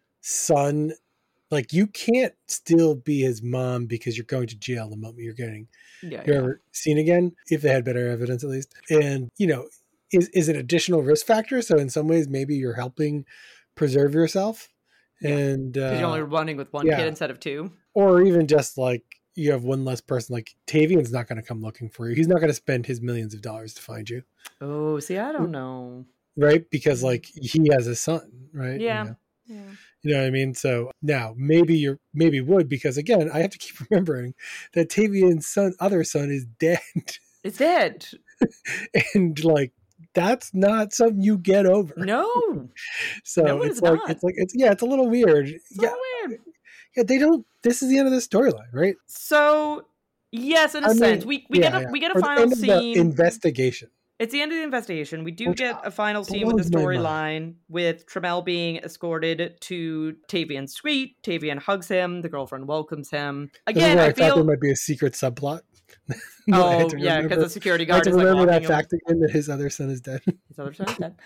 son, like, you can't still be his mom because you're going to jail the moment you're getting ever seen again, if they had better evidence at least. And, you know, is an additional risk factor. So in some ways, maybe you're helping preserve yourself. And you're only running with one kid instead of two. Or even just like you have one less person. Like, Tavion's not going to come looking for you. He's not going to spend his millions of dollars to find you. Oh, see, I don't know. Right? Because like he has a son, right? Yeah. You know what I mean? So now maybe would, because again, I have to keep remembering that Tavion's other son is dead. It's dead. And like that's not something you get over. No. So No, it's not. it's a little weird. It's a little weird. Yeah, they don't. This is the end of the storyline, right? So yes, in a sense, we get a final scene. The investigation. It's the end of the investigation. We do get a final scene with the storyline with Trammell being escorted to Tavian's suite. Tavian hugs him. The girlfriend welcomes him. Again, I feel there might be a secret subplot. Oh yeah, because the security guard is like remember that fact again, that his other son is dead. His other son is dead.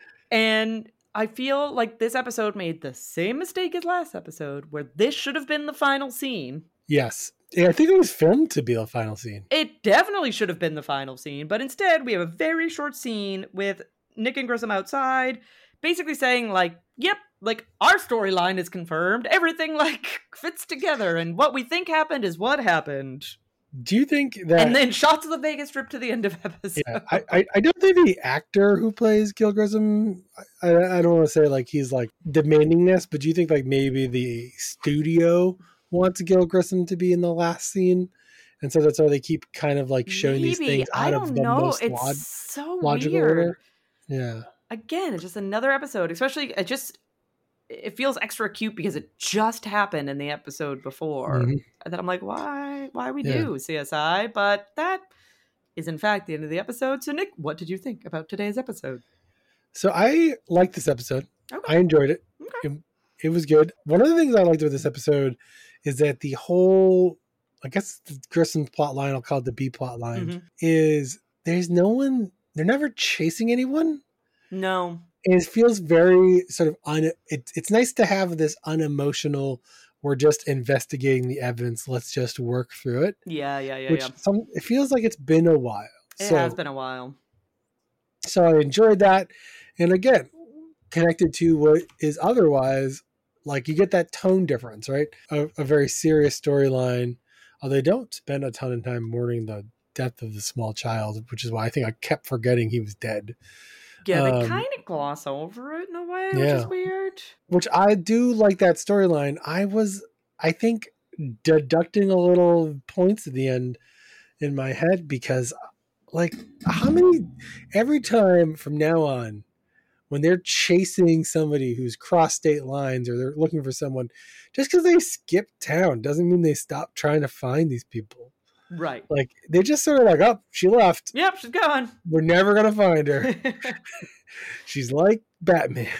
And I feel like this episode made the same mistake as last episode, where this should have been the final scene. Yes. Yeah, I think it was filmed to be the final scene. It definitely should have been the final scene, but instead we have a very short scene with Nick and Grissom outside, basically saying like, yep, like our storyline is confirmed. Everything like fits together, and what we think happened is what happened. Do you think that... And then shots of the Vegas Strip to the end of episode. Yeah, I don't think the actor who plays Gil Grissom, I don't want to say like he's like demanding this, but do you think like maybe the studio wants Gil Grissom to be in the last scene? And so that's why they keep kind of like showing these things out of the most logical order. Yeah. Again, it's just another episode, especially it feels extra cute because it just happened in the episode before. Mm-hmm. And then I'm like, why we do CSI? But that is in fact the end of the episode. So Nick, what did you think about today's episode? So I liked this episode. Okay. I enjoyed it. Okay. It was good. One of the things I liked about this episode is that the whole, I guess the Grissom plot line, I'll call it the B plot line, is there's no one, they're never chasing anyone. No. And it feels very sort of it's nice to have this unemotional, we're just investigating the evidence, let's just work through it. Yeah. It feels like it's been a while. It has been a while. So I enjoyed that. And again, connected to what is otherwise, like you get that tone difference, right? A very serious storyline. They don't spend a ton of time mourning the death of the small child, which is why I think I kept forgetting he was dead. Yeah, they kind of gloss over it in a way, which is weird. Which I do like that storyline. I think, deducting a little points at the end in my head because, like, every time from now on, when they're chasing somebody who's crossed state lines or they're looking for someone, just because they skip town doesn't mean they stop trying to find these people. Right. Like, they just sort of like, oh, she left. Yep, she's gone. We're never going to find her. She's like Batman.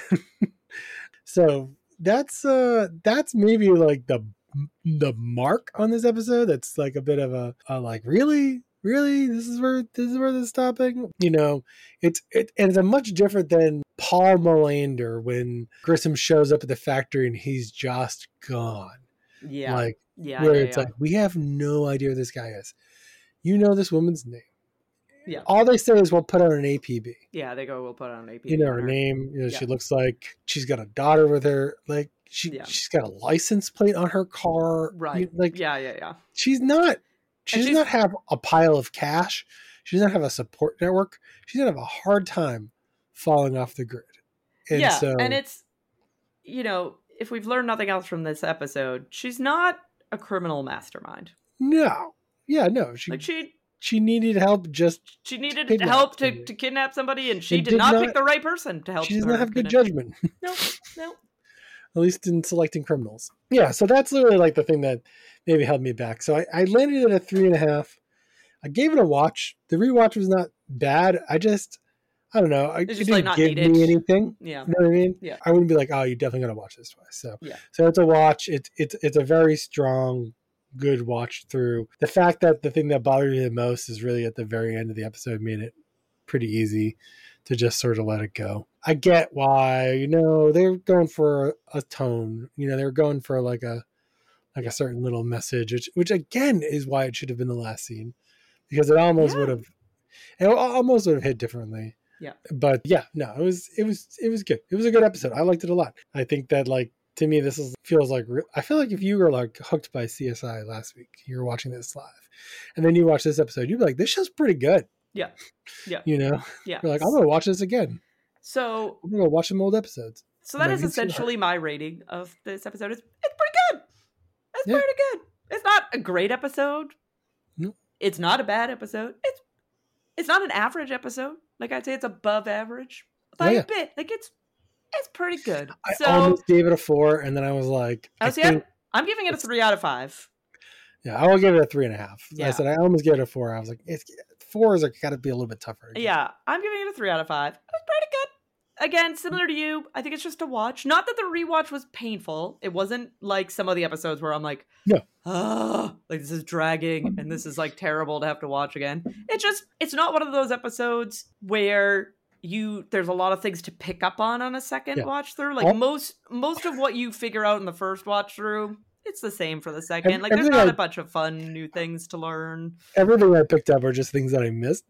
So that's maybe like the mark on this episode. That's like a bit of a like, really, this is where this is stopping. You know, it's a much different than Paul Melander when Grissom shows up at the factory and he's just gone. Yeah. Like, it's like, we have no idea who this guy is. You know this woman's name. Yeah. All they say is we'll put on an APB. Yeah, they go, we'll put on an APB. You know her name. You know, she looks like she's got a daughter with her. Like she's got a license plate on her car. Right. Like She does not have a pile of cash. She does not have a support network. She's gonna have a hard time falling off the grid. And and it's, you know, if we've learned nothing else from this episode, she's not a criminal mastermind. No. Yeah, no. She needed help. She needed help to kidnap somebody, and she did not pick the right person to help. She does not have good judgment. No. At least in selecting criminals. Yeah, so that's literally like the thing that maybe held me back. So I landed at a 3.5. I gave it a watch. The rewatch was not bad. I don't know. It didn't give me anything. Yeah. You know what I mean? Yeah. I wouldn't be like, oh, you're definitely going to watch this twice. So it's a watch. It's a very strong, good watch through. The fact that the thing that bothered me the most is really at the very end of the episode made it pretty easy to just sort of let it go. I get why, you know, they're going for a tone. You know, they're going for like a certain little message, which again is why it should have been the last scene, because it almost would have hit differently. Yeah. But yeah, no, it was good. It was a good episode. I liked it a lot. I think that, like, to me, feels like, I feel like if you were like hooked by CSI last week, you were watching this live, and then you watch this episode, you'd be like, this show's pretty good. Yeah. Yeah. You know? Yeah. You're like, I'm going to watch this again. So I'm going to watch some old episodes. So that is essentially my rating of this episode. It's pretty good. It's pretty good. It's not a great episode. No. It's not a bad episode. It's not an average episode. Like, I'd say it's above average by a bit. Like, it's pretty good. I almost gave it a 4, and then I was like, I'm giving it a 3 out of 5. Yeah, I will give it a 3.5. Yeah. I said I almost gave it a 4. I was like, 4 is got to be a little bit tougher. Yeah, I'm giving it a 3 out of 5. It was pretty good. Again, similar to you, I think it's just a watch. Not that the rewatch was painful. It wasn't like some of the episodes where I'm like, no, like this is dragging and this is like terrible to have to watch again. It's not one of those episodes where there's a lot of things to pick up on a second watch through. Like most of what you figure out in the first watch through, it's the same for the second. Like, there's not a bunch of fun new things to learn. Everything I picked up are just things that I missed.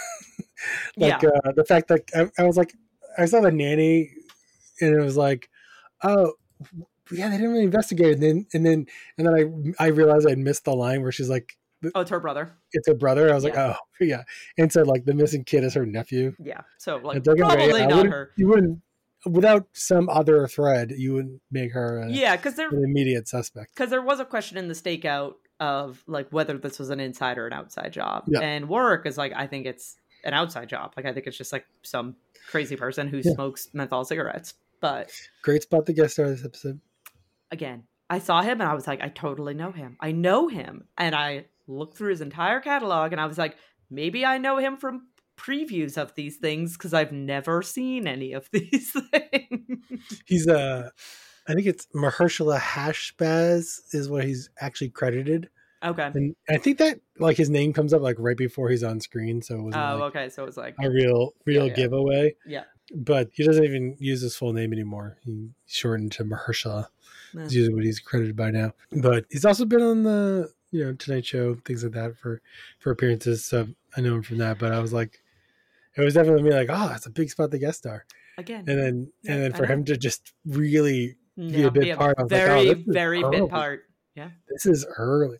The fact that I was like, I saw the nanny, and it was like, oh, yeah, they didn't really investigate it. And then I realized I'd missed the line where she's like, oh, it's her brother. It's her brother. I was like, oh, yeah. And so, like, the missing kid is her nephew. Yeah. So, like, probably not her. You wouldn't, without some other thread, you wouldn't make her an immediate suspect. Because there was a question in the stakeout of, like, whether this was an inside or an outside job. Yeah. And Warwick is like, I think it's an outside job. Like, I think it's just, like, some crazy person who smokes menthol cigarettes. But great spot to guest star this episode. Again, I saw him and I was like, I totally know him. I know him. And I looked through his entire catalog and I was like, maybe I know him from previews of these things because I've never seen any of these things. He's I think it's Mahershala Hashbaz is what he's actually credited. Okay. And I think that like his name comes up like right before he's on screen, so it was okay, so it was like a real giveaway. Yeah. But he doesn't even use his full name anymore. He shortened to Mahershala. That's usually what he's credited by now. But he's also been on the Tonight Show, things like that for appearances. So I know him from that. But I was like, it was definitely me like, oh, that's a big spot to guest star again. And then for him to just really be a bit part. I was very, like, very bit part. Yeah, this is early.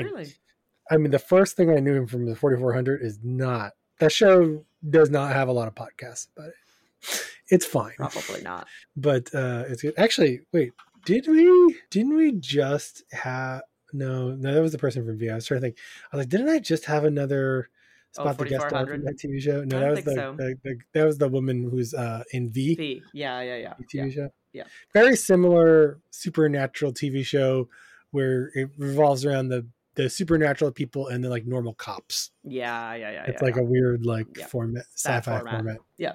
I mean, the first thing I knew him from the 4400 is not that show does not have a lot of podcasts about it. It's fine, probably not, but it's good. Actually, wait, didn't we just have? No, that was the person from V. I was trying to think. I was like, didn't I just have another spot the guest star from that TV show? No, that was that was the woman who's in V. V, yeah. TV show. Yeah, very similar supernatural TV show where it revolves around the supernatural people and the like normal cops. Yeah. It's like a weird format, sci-fi format. Yeah.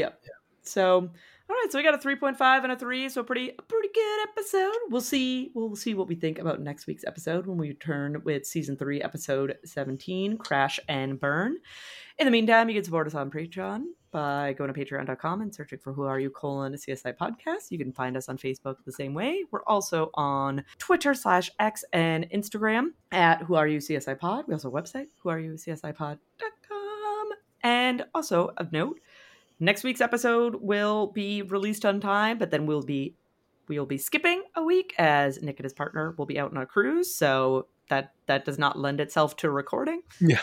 So, all right, so we got a 3.5 and a 3, so a pretty good episode. We'll see what we think about next week's episode when we return with season 3, episode 17, Crash and Burn. In the meantime, you can support us on Patreon by going to patreon.com and searching for Who Are You? CSI Podcast. You can find us on Facebook the same way. We're also on Twitter /X and Instagram at Who Are You? CSI Pod. We also have a website, whoareyoucsipod.com. And also of note, next week's episode will be released on time, but then we'll be skipping a week as Nick and his partner will be out on a cruise. So that does not lend itself to recording. Yeah.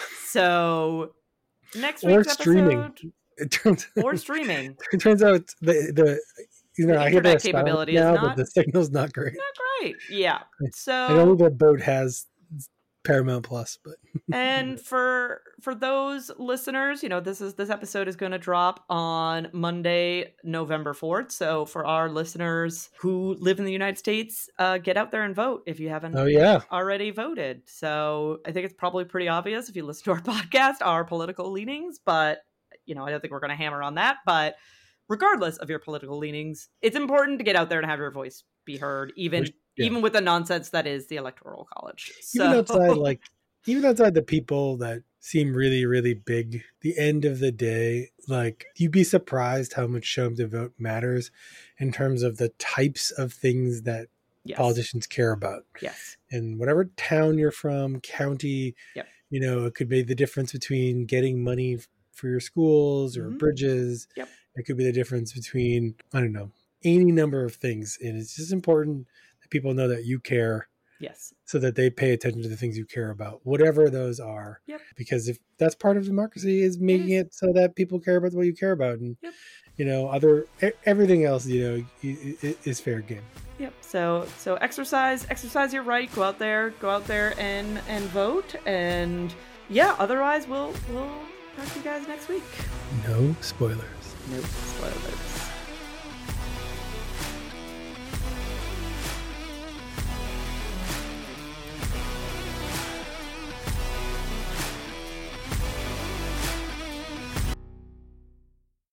So next week's episode, streaming. It turns out the I hear that capability now, is not, but the signal's not great. Not great. Yeah. So I know the boat has Paramount Plus, but and for those listeners, this episode is going to drop on Monday, November 4th. So for our listeners who live in the United States, get out there and vote if you haven't already voted. So I think it's probably pretty obvious if you listen to our podcast, our political leanings, but I don't think we're going to hammer on that. But regardless of your political leanings, it's important to get out there and have your voice be heard, even with the nonsense that is the Electoral College. So even outside the people that seem really, really big, the end of the day, like you'd be surprised how much show up to vote matters in terms of the types of things that politicians care about. Yes. And whatever town you're from, county, it could be the difference between getting money for your schools or bridges. Yep. It could be the difference between, I don't know, any number of things. And it's just important that people know that you care. Yes. So that they pay attention to the things you care about, whatever those are. Yep. Because if that's part of democracy is making it so that people care about what you care about. And, everything else, is fair game. Yep. So exercise your right, go out there and vote. And otherwise we'll talk to you guys next week. No spoilers. Nope, spoilers.